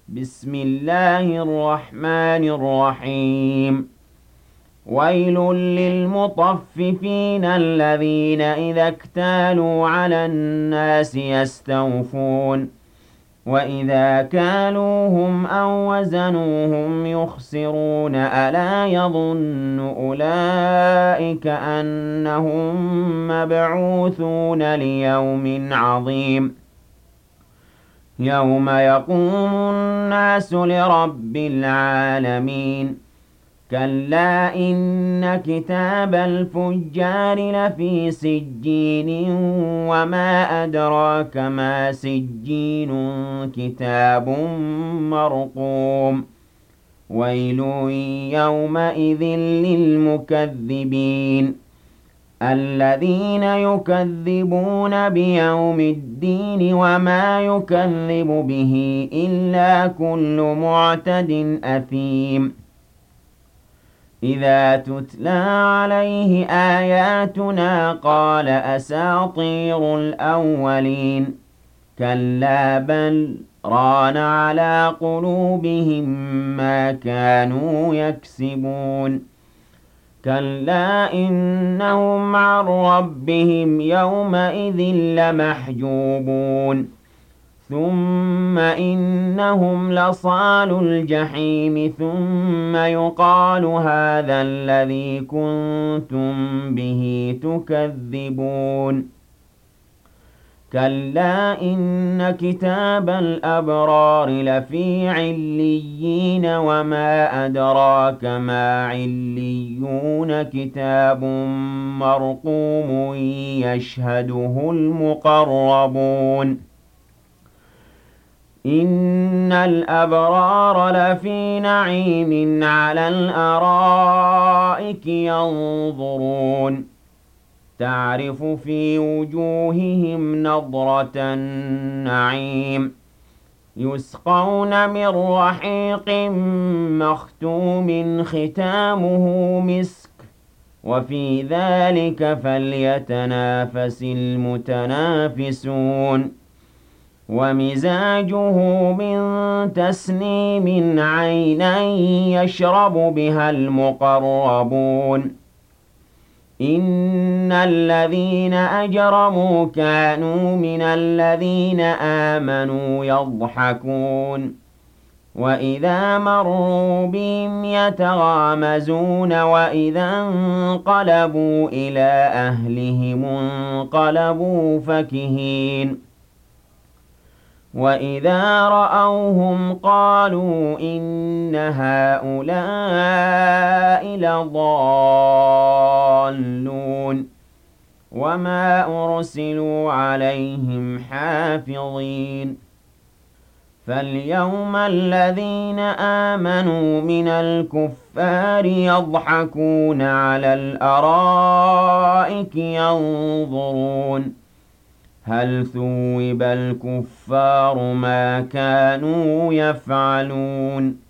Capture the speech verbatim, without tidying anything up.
بسم الله الرحمن الرحيم. ويل للمطففين الذين إذا اكتالوا على الناس يستوفون وإذا كالوهم أو وزنوهم يخسرون ألا يظن أولئك أنهم مبعوثون ليوم عظيم يوم يقوم الناس لرب العالمين. كلا إن كتاب الفجار لفي سجين وما أدراك ما سجين كتاب مرقوم ويل يومئذ للمكذبين الذين يكذبون بيوم الدين وما يكذب به إلا كل معتد أثيم إذا تتلى عليه آياتنا قال أساطير الأولين كلا بل ران على قلوبهم ما كانوا يكسبون كلا إنهم عن ربهم يومئذ لمحجوبون ثم إنهم لصالو الجحيم ثم يقال هذا الذي كنتم به تكذبون كلا إن كتاب الأبرار لفي عليين وما أدراك ما عليون كتاب مرقوم يشهده المقربون إن الأبرار لفي نعيم على الأرائك ينظرون تعرف في وجوههم نضرة النعيم يسقون من رحيق مختوم ختامه مسك وفي ذلك فليتنافس المتنافسون ومزاجه من تسنيم عينا يشرب بها المقربون إن الذين أجرموا كانوا من الذين آمنوا يضحكون وإذا مروا بهم يتغامزون وإذا انقلبوا إلى أهلهم انقلبوا فكهين وإذا رأوهم قالوا إن هؤلاء لضالون وما أرسلوا عليهم حافظين فاليوم الذين آمنوا من الكفار يضحكون على الأرائك ينظرون هل ثوب الكفار ما كانوا يفعلون